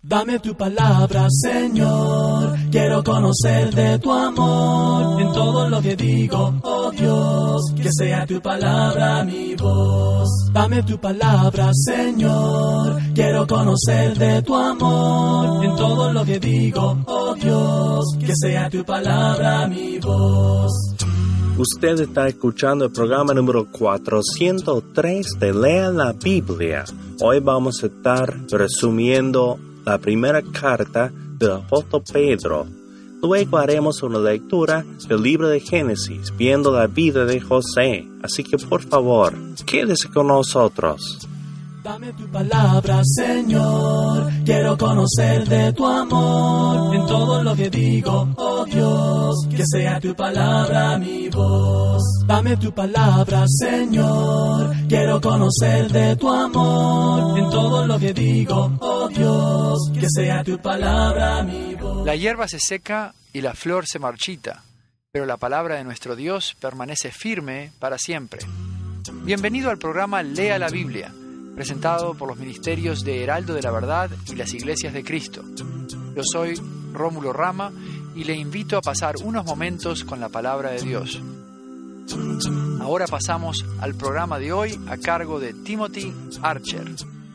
Dame tu palabra, Señor, quiero conocer de tu amor. En todo lo que digo, oh Dios, que sea tu palabra mi voz. Dame tu palabra, Señor, quiero conocer de tu amor. En todo lo que digo, oh Dios, que sea tu palabra mi voz. Usted está escuchando el programa número 403 de Lea la Biblia. Hoy vamos a estar resumiendo la primera carta del apóstol Pedro. Luego haremos una lectura del libro de Génesis, viendo la vida de José. Así que por favor, quédese con nosotros. Dame tu palabra, Señor, quiero conocer de tu amor. En todo lo que digo, oh Dios, que sea tu palabra mi voz. Dame tu palabra, Señor, quiero conocer de tu amor. En todo lo que digo, oh Dios, que sea tu palabra mi voz. La hierba se seca y la flor se marchita, pero la palabra de nuestro Dios permanece firme para siempre. Bienvenido al programa Lea la Biblia, presentado por los ministerios de Heraldo de la Verdad y las Iglesias de Cristo. Yo soy Rómulo Rama y le invito a pasar unos momentos con la palabra de Dios. Ahora pasamos al programa de hoy a cargo de Timothy Archer.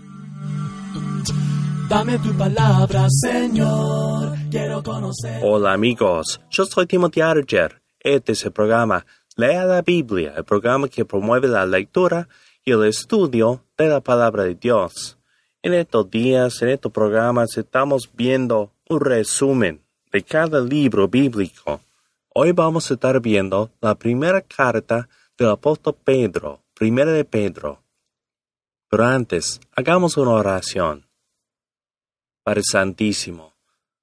Dame tu palabra, Señor, quiero conocer. Hola amigos, yo soy Timothy Archer. Este es el programa Lea la Biblia, el programa que promueve la lectura y el estudio de la palabra de Dios. En estos días, en estos programas, estamos viendo un resumen de cada libro bíblico. Hoy vamos a estar viendo la primera carta del apóstol Pedro, primera de Pedro. Pero antes, hagamos una oración. Padre Santísimo,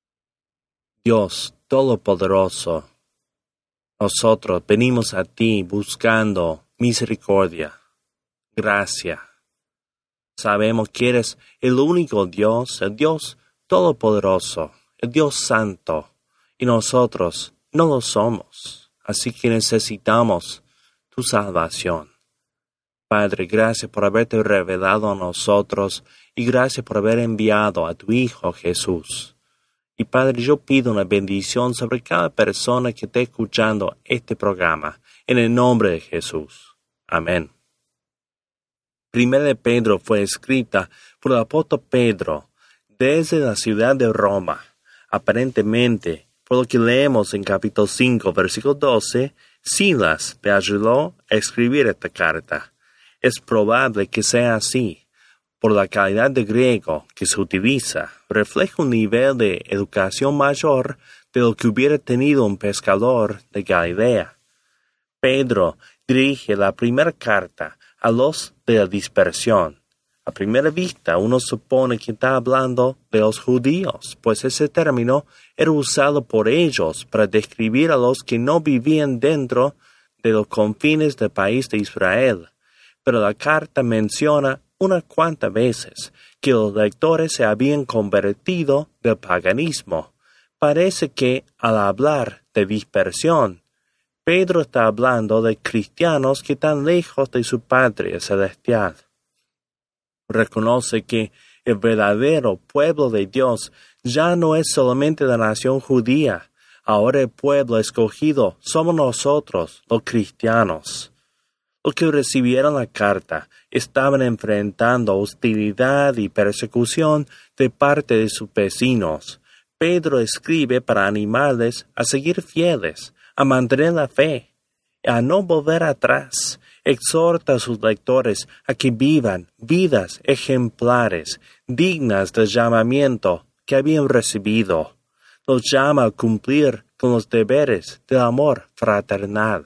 Dios Todopoderoso, nosotros venimos a ti buscando misericordia, gracia. Sabemos que eres el único Dios, el Dios Todopoderoso, el Dios Santo, y nosotros no lo somos, así que necesitamos tu salvación. Padre, gracias por haberte revelado a nosotros y gracias por haber enviado a tu Hijo Jesús. Y Padre, yo pido una bendición sobre cada persona que esté escuchando este programa, en el nombre de Jesús. Amén. Primera de Pedro fue escrita por el apóstol Pedro desde la ciudad de Roma. Aparentemente, por lo que leemos en capítulo 5, versículo 12, Silas le ayudó a escribir esta carta. Es probable que sea así, por la calidad de griego que se utiliza, refleja un nivel de educación mayor de lo que hubiera tenido un pescador de Galilea. Pedro dirige la primera carta a los de la dispersión. A primera vista uno supone que está hablando de los judíos, pues ese término era usado por ellos para describir a los que no vivían dentro de los confines del país de Israel. Pero la carta menciona unas cuantas veces que los lectores se habían convertido del paganismo. Parece que al hablar de dispersión, Pedro está hablando de cristianos que están lejos de su patria celestial. Reconoce que el verdadero pueblo de Dios ya no es solamente la nación judía. Ahora el pueblo escogido somos nosotros, los cristianos. Los que recibieron la carta estaban enfrentando hostilidad y persecución de parte de sus vecinos. Pedro escribe para animarles a seguir fieles, a mantener la fe, a no volver atrás. Exhorta a sus lectores a que vivan vidas ejemplares, dignas del llamamiento que habían recibido. Los llama a cumplir con los deberes del amor fraternal.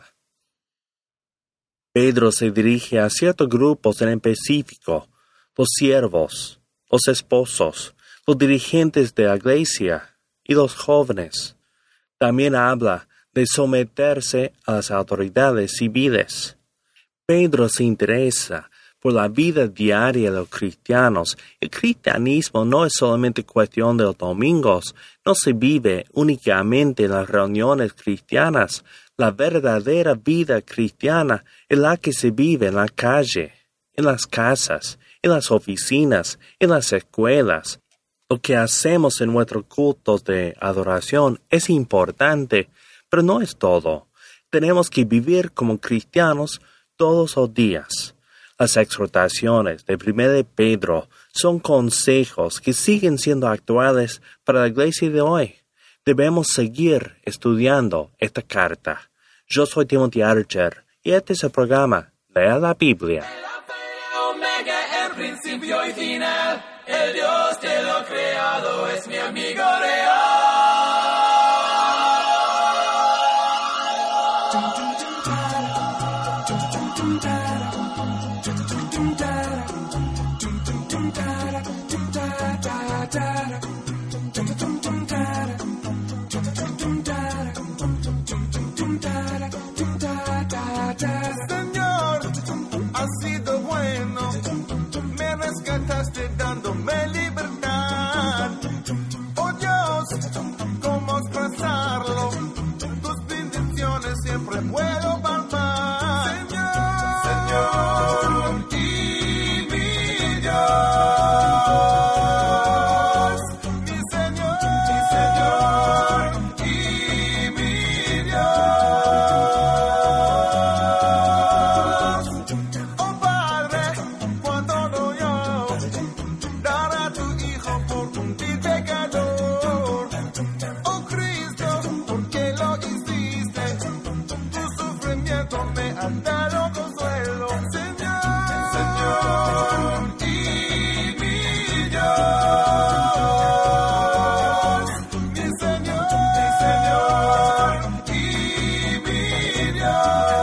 Pedro se dirige a ciertos grupos en específico: los siervos, los esposos, los dirigentes de la iglesia y los jóvenes. También habla de someterse a las autoridades civiles. Pedro se interesa por la vida diaria de los cristianos. El cristianismo no es solamente cuestión de los domingos, no se vive únicamente en las reuniones cristianas. La verdadera vida cristiana es la que se vive en la calle, en las casas, en las oficinas, en las escuelas. Lo que hacemos en nuestros cultos de adoración es importante, pero no es todo. Tenemos que vivir como cristianos todos los días. Las exhortaciones de 1 Pedro son consejos que siguen siendo actuales para la iglesia de hoy. Debemos seguir estudiando esta carta. Yo soy Timothy Archer y este es el programa Lea la Biblia. El principio y final, el Dios de lo creado es mi amigo real. Señor, has sido bueno, me rescataste dándome libertad. Oh Dios, ¿cómo expresarlo? Tus bendiciones siempre puedo palpar. Señor, y mi Dios, mi Señor, y mi Dios. Oh Padre, cuando no yo dar a tu Hijo por un vil pecador. Oh Cristo, porque lo hiciste, tu sufrimiento me ha dado consuelo. Señor, y mi Dios, mi Señor, y mi Dios.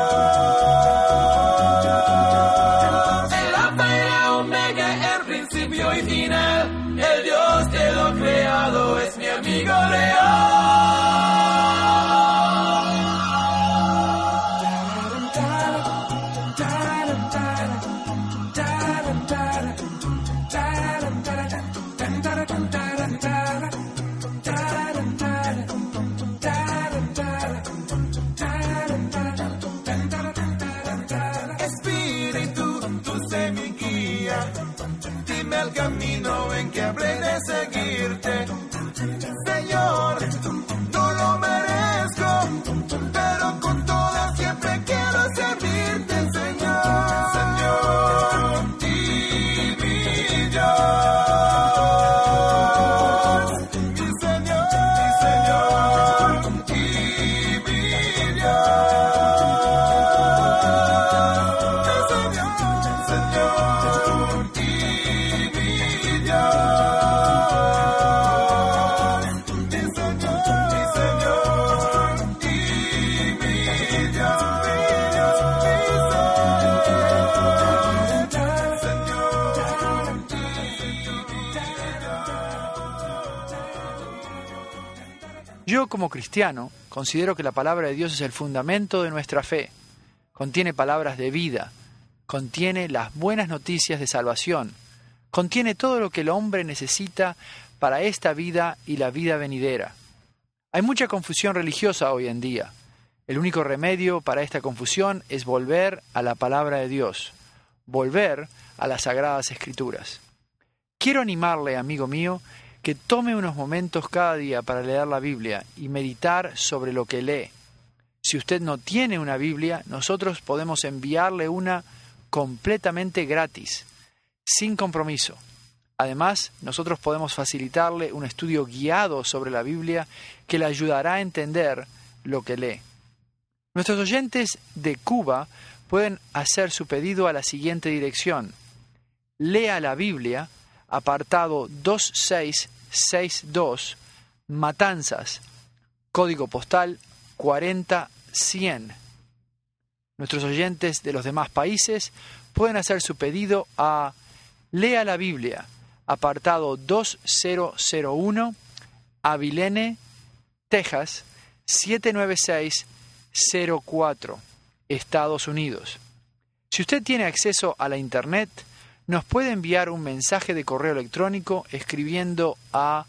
El alfa y la omega, el principio y final, el Dios de lo creado es mi amigo Espíritu, tú sé mi guía, dime el camino en que habré de seguirte. Señor, no lo merezco, pero con todo siempre quiero servirte, Señor, y mi Dios, mi Señor, y mi Dios. Yo, como cristiano, considero que la palabra de Dios es el fundamento de nuestra fe. Contiene palabras de vida, contiene las buenas noticias de salvación, contiene todo lo que el hombre necesita para esta vida y la vida venidera. Hay mucha confusión religiosa hoy en día. El único remedio para esta confusión es volver a la palabra de Dios, volver a las Sagradas Escrituras. Quiero animarle, amigo mío, que tome unos momentos cada día para leer la Biblia y meditar sobre lo que lee. Si usted no tiene una Biblia, nosotros podemos enviarle una completamente gratis, sin compromiso. Además, nosotros podemos facilitarle un estudio guiado sobre la Biblia que le ayudará a entender lo que lee. Nuestros oyentes de Cuba pueden hacer su pedido a la siguiente dirección: Lea la Biblia, apartado 2662, Matanzas, código postal 40100. Nuestros oyentes de los demás países pueden hacer su pedido a Lea la Biblia, apartado 2001, Abilene, Texas, 79604, Estados Unidos. Si usted tiene acceso a la Internet, nos puede enviar un mensaje de correo electrónico escribiendo a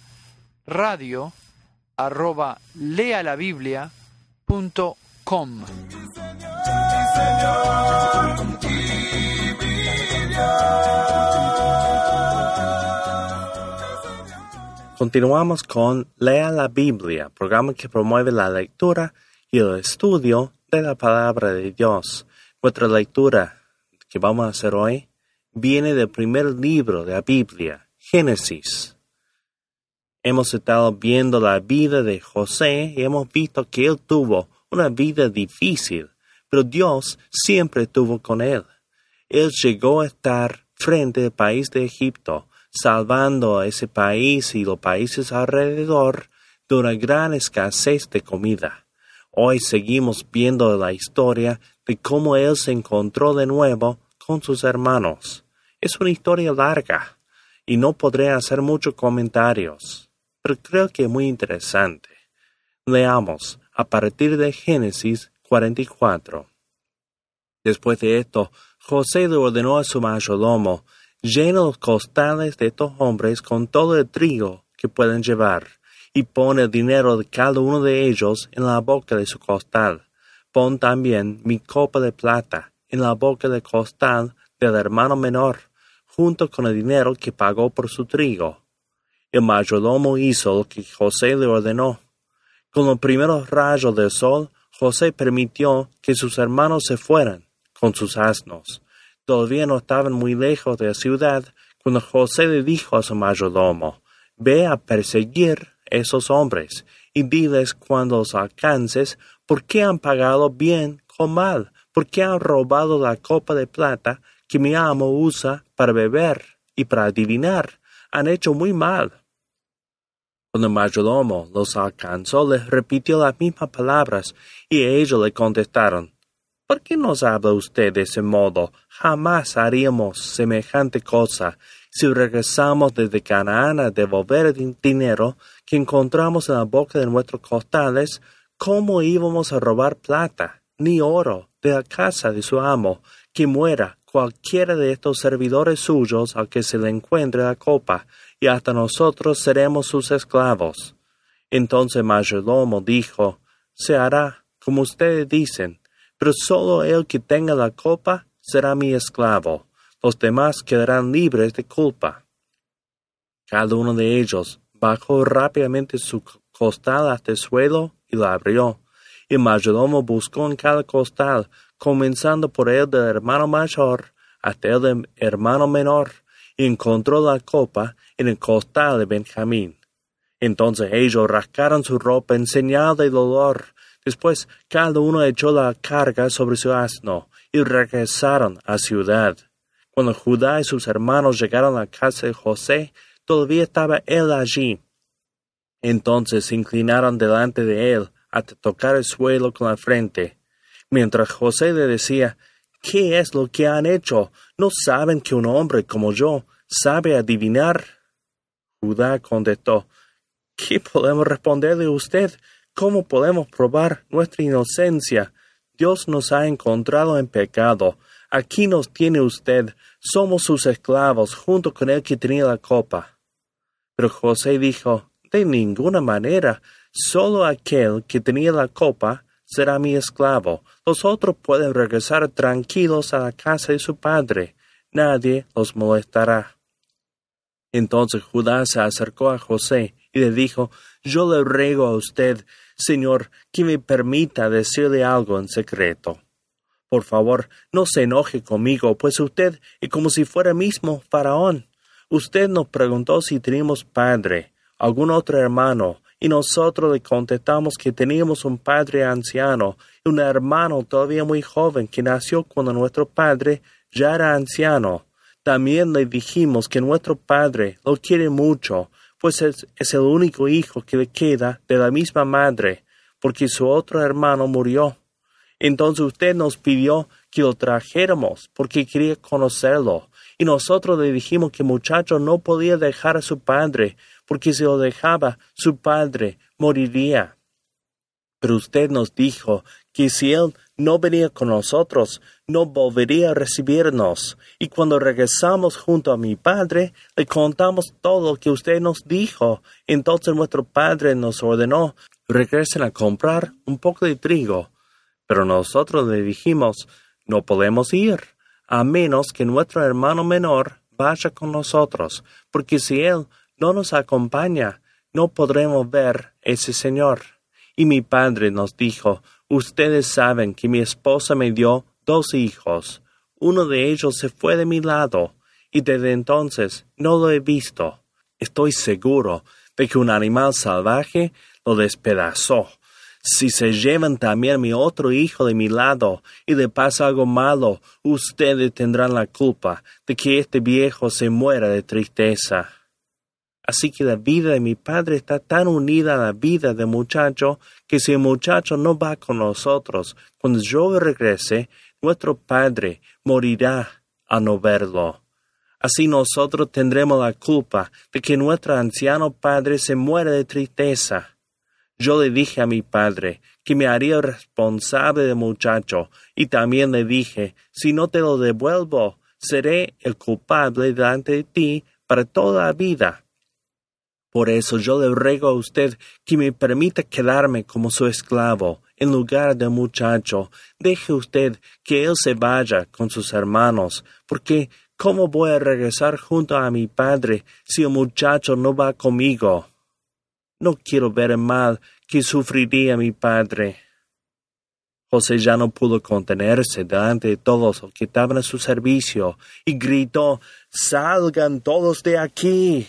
radio@lealabiblia.com. Continuamos con Lea la Biblia, programa que promueve la lectura y el estudio de la palabra de Dios. Nuestra lectura que vamos a hacer hoy viene del primer libro de la Biblia, Génesis. Hemos estado viendo la vida de José y hemos visto que él tuvo una vida difícil, pero Dios siempre estuvo con él. Él llegó a estar frente al país de Egipto, salvando a ese país y los países alrededor de una gran escasez de comida. Hoy seguimos viendo la historia de cómo él se encontró de nuevo con sus hermanos. Es una historia larga y no podré hacer muchos comentarios, pero creo que es muy interesante. Leamos a partir de Génesis 44. Después de esto, José le ordenó a su mayordomo: llena los costales de estos hombres con todo el trigo que pueden llevar, y pon el dinero de cada uno de ellos en la boca de su costal. Pon también mi copa de plata en la boca del costal del hermano menor, junto con el dinero que pagó por su trigo. El mayordomo hizo lo que José le ordenó. Con los primeros rayos del sol, José permitió que sus hermanos se fueran con sus asnos. Todavía no estaban muy lejos de la ciudad cuando José le dijo a su mayordomo: ve a perseguir a esos hombres y diles cuando los alcances por qué han pagado bien con mal, por qué han robado la copa de plata que mi amo usa para beber y para adivinar. Han hecho muy mal. Cuando el mayordomo los alcanzó, les repitió las mismas palabras y ellos le contestaron: ¿por qué nos habla usted de ese modo? Jamás haríamos semejante cosa. Si regresamos desde Canaán a devolver el dinero que encontramos en la boca de nuestros costales, ¿cómo íbamos a robar plata ni oro de la casa de su amo? Que muera cualquiera de estos servidores suyos al que se le encuentre la copa, y hasta nosotros seremos sus esclavos. Entonces el mayordomo dijo: se hará como ustedes dicen, pero solo el que tenga la copa será mi esclavo. Los demás quedarán libres de culpa. Cada uno de ellos bajó rápidamente su costal hasta el suelo y lo abrió. El mayordomo buscó en cada costal, comenzando por el del hermano mayor hasta el del hermano menor, y encontró la copa en el costal de Benjamín. Entonces ellos rascaron su ropa en señal de dolor. Después cada uno echó la carga sobre su asno y regresaron a la ciudad. Cuando Judá y sus hermanos llegaron a la casa de José, todavía estaba él allí. Entonces se inclinaron delante de él hasta tocar el suelo con la frente. Mientras José le decía: ¿qué es lo que han hecho? ¿No saben que un hombre como yo sabe adivinar? Judá contestó: ¿qué podemos responderle a usted? ¿Cómo podemos probar nuestra inocencia? Dios nos ha encontrado en pecado. Aquí nos tiene usted. Somos sus esclavos, junto con el que tenía la copa. Pero José dijo: de ninguna manera. Solo aquel que tenía la copa será mi esclavo. Los otros pueden regresar tranquilos a la casa de su padre. Nadie los molestará. Entonces Judá se acercó a José y le dijo: yo le ruego a usted, Señor, que me permita decirle algo en secreto. Por favor, no se enoje conmigo, pues usted es como si fuera mismo Faraón. Usted nos preguntó si teníamos padre, algún otro hermano, y nosotros le contestamos que teníamos un padre anciano y un hermano todavía muy joven que nació cuando nuestro padre ya era anciano. También le dijimos que nuestro padre lo quiere mucho, pues es el único hijo que le queda de la misma madre, porque su otro hermano murió. Entonces usted nos pidió que lo trajéramos porque quería conocerlo, y nosotros le dijimos que el muchacho no podía dejar a su padre, porque si lo dejaba, su padre moriría. Pero usted nos dijo que si él no venía con nosotros, no volvería a recibirnos. Y cuando regresamos junto a mi padre, le contamos todo lo que usted nos dijo. Entonces nuestro padre nos ordenó: regresen a comprar un poco de trigo. Pero nosotros le dijimos: no podemos ir, a menos que nuestro hermano menor vaya con nosotros, porque si él no nos acompaña, no podremos ver ese Señor. Y mi padre nos dijo, ustedes saben que mi esposa me dio 2 hijos. Uno de ellos se fue de mi lado, y desde entonces no lo he visto. Estoy seguro de que un animal salvaje lo despedazó. Si se llevan también mi otro hijo de mi lado y le pasa algo malo, ustedes tendrán la culpa de que este viejo se muera de tristeza. Así que la vida de mi padre está tan unida a la vida del muchacho que si el muchacho no va con nosotros, cuando yo regrese, nuestro padre morirá a no verlo. Así nosotros tendremos la culpa de que nuestro anciano padre se muera de tristeza. Yo le dije a mi padre que me haría responsable del muchacho y también le dije, si no te lo devuelvo, seré el culpable delante de ti para toda la vida. Por eso yo le ruego a usted que me permita quedarme como su esclavo en lugar del muchacho. Deje usted que él se vaya con sus hermanos, porque ¿cómo voy a regresar junto a mi padre si el muchacho no va conmigo? No quiero ver el mal que sufriría mi padre. José ya no pudo contenerse delante de todos los que estaban a su servicio y gritó, «¡Salgan todos de aquí!».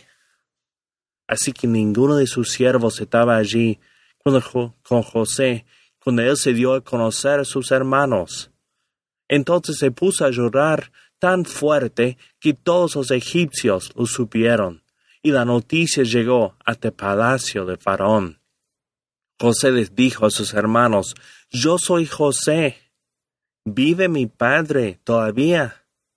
Así que ninguno de sus siervos estaba allí con José, cuando él se dio a conocer a sus hermanos. Entonces se puso a llorar tan fuerte que todos los egipcios lo supieron, y la noticia llegó hasta el palacio de Faraón. José les dijo a sus hermanos, «Yo soy José. ¿Vive mi padre todavía?».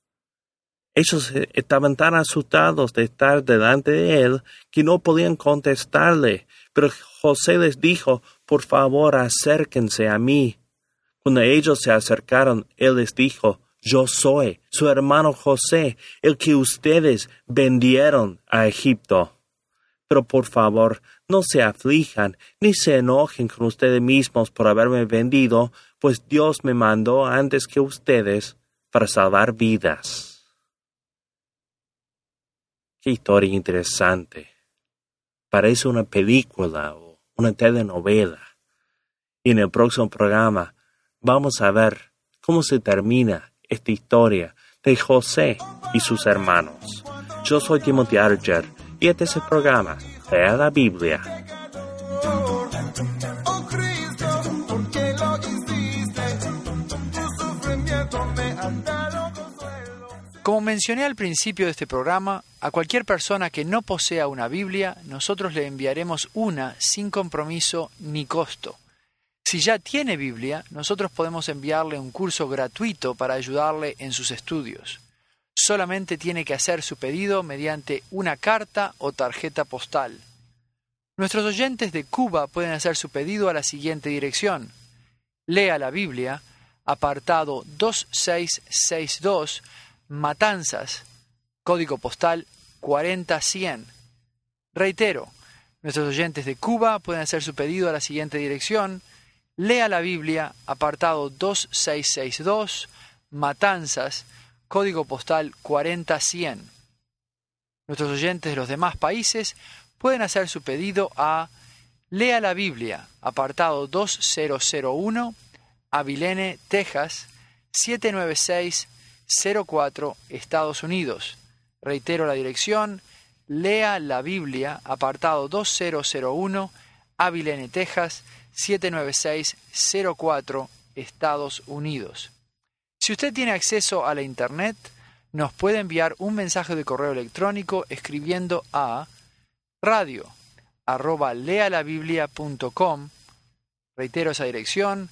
Ellos estaban tan asustados de estar delante de él que no podían contestarle, pero José les dijo, «Por favor, acérquense a mí». Cuando ellos se acercaron, él les dijo, «Yo soy su hermano José, el que ustedes vendieron a Egipto. Pero por favor, no se aflijan ni se enojen con ustedes mismos por haberme vendido, pues Dios me mandó antes que ustedes para salvar vidas». Qué historia interesante. Parece una película o una telenovela. Y en el próximo programa vamos a ver cómo se termina esta historia de José y sus hermanos. Yo soy Timothy Archer y este es el programa Lea la Biblia. Oh Cristo, ¿por qué lo hiciste? Tu sufrimiento me ha dado consuelo. Como mencioné al principio de este programa, a cualquier persona que no posea una Biblia, nosotros le enviaremos una sin compromiso ni costo. Si ya tiene Biblia, nosotros podemos enviarle un curso gratuito para ayudarle en sus estudios. Solamente tiene que hacer su pedido mediante una carta o tarjeta postal. Nuestros oyentes de Cuba pueden hacer su pedido a la siguiente dirección. Lea la Biblia, apartado 2662, Matanzas, código postal 40100. Reitero, nuestros oyentes de Cuba pueden hacer su pedido a la siguiente dirección. Lea la Biblia, apartado 2662, Matanzas, código postal 40100. Nuestros oyentes de los demás países pueden hacer su pedido a Lea la Biblia, apartado 2001, Abilene, Texas, 79604, Estados Unidos. Reitero la dirección, Lea la Biblia, apartado 2001, Abilene, Texas, 79604, Estados Unidos. Si usted tiene acceso a la Internet, nos puede enviar un mensaje de correo electrónico escribiendo a radio@lealabiblia.com. Reitero esa dirección,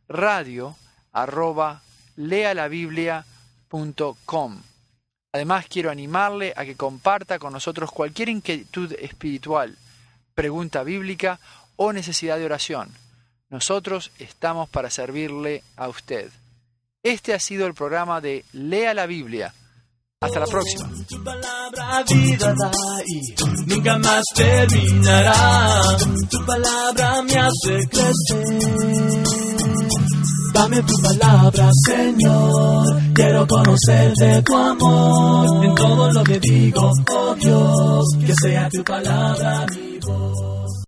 radio@lealabiblia.com. Además, quiero animarle a que comparta con nosotros cualquier inquietud espiritual, pregunta bíblica o necesidad de oración. Nosotros estamos para servirle a usted. Este ha sido el programa de Lea la Biblia. Hasta la próxima. Tu palabra vida da y nunca más terminará. Tu palabra me hace crecer. Dame tu palabra, Señor. Quiero conocer de tu amor. En todo lo que digo, oh Dios, que sea tu palabra mi voz. voz.